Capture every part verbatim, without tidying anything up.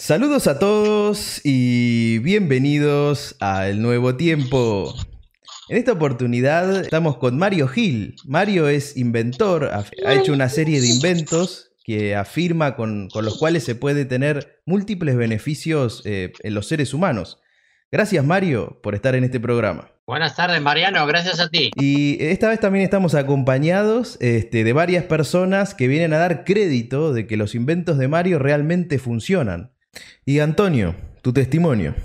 Saludos a todos y bienvenidos al Nuevo Tiempo. En esta oportunidad estamos con Mario Gil. Mario es inventor, ha hecho una serie de inventos que afirma con, con los cuales se puede tener múltiples beneficios eh, en los seres humanos. Gracias, Mario, por estar en este programa. Buenas tardes, Mariano, gracias a ti. Y esta vez también estamos acompañados este, de varias personas que vienen a dar crédito de que los inventos de Mario realmente funcionan. Y Antonio, tu testimonio.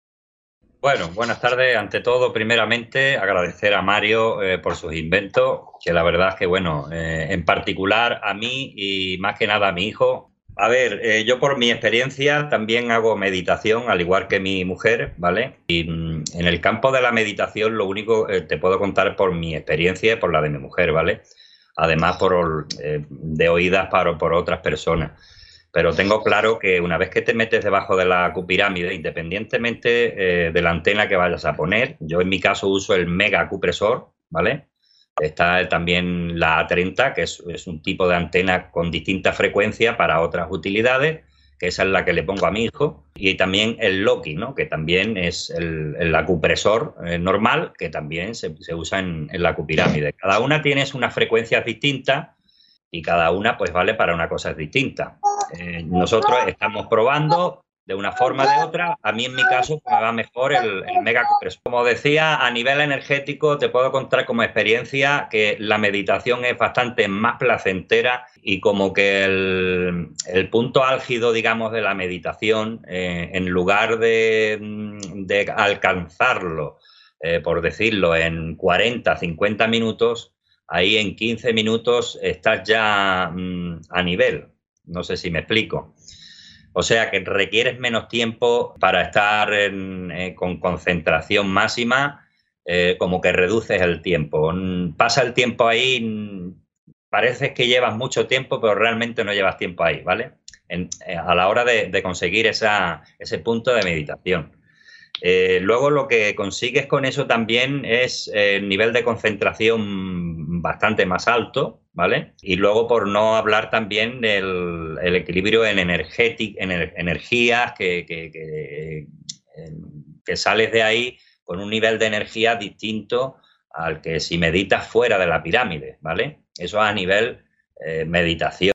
Bueno, buenas tardes. Ante todo, primeramente, agradecer a Mario eh, por sus inventos, que la verdad es que, bueno, eh, en particular a mí y más que nada a mi hijo. A ver, eh, yo por mi experiencia también hago meditación, al igual que mi mujer, ¿vale? Y mm, en el campo de la meditación lo único eh, te puedo contar por mi experiencia y por la de mi mujer, ¿vale? Además, por eh, de oídas para, por otras personas. Pero tengo claro que una vez que te metes debajo de la acupirámide, independientemente eh, de la antena que vayas a poner, yo en mi caso uso el mega acupresor, ¿vale? Está también la A treinta, que es, es un tipo de antena con distinta frecuencia para otras utilidades, que esa es la que le pongo a mi hijo. Y también el Loki, ¿no? Que también es el, el acupresor eh, normal, que también se, se usa en, en la acupirámide. Cada una tiene unas frecuencias distintas y cada una pues vale para una cosa distinta. Eh, nosotros estamos probando de una forma o de otra. A mí en mi caso me va mejor el, el mega compresor. Como decía, a nivel energético te puedo contar como experiencia que la meditación es bastante más placentera y como que el, el punto álgido, digamos, de la meditación, eh, en lugar de, de alcanzarlo, eh, por decirlo, en cuarenta, cincuenta minutos, ahí en quince minutos estás ya mmm, a nivel. No sé si me explico. O sea que requieres menos tiempo para estar en, eh, con concentración máxima, eh, como que reduces el tiempo. Pasa el tiempo ahí, parece que llevas mucho tiempo, pero realmente no llevas tiempo ahí, ¿vale? En, eh, a la hora de, de conseguir esa, ese punto de meditación. Eh, luego lo que consigues con eso también es el eh, nivel de concentración bastante más alto, ¿vale? Y luego por no hablar también del el equilibrio en, energétic, en energías, que, que, que, que sales de ahí con un nivel de energía distinto al que si meditas fuera de la pirámide, ¿vale? Eso a nivel eh, meditación.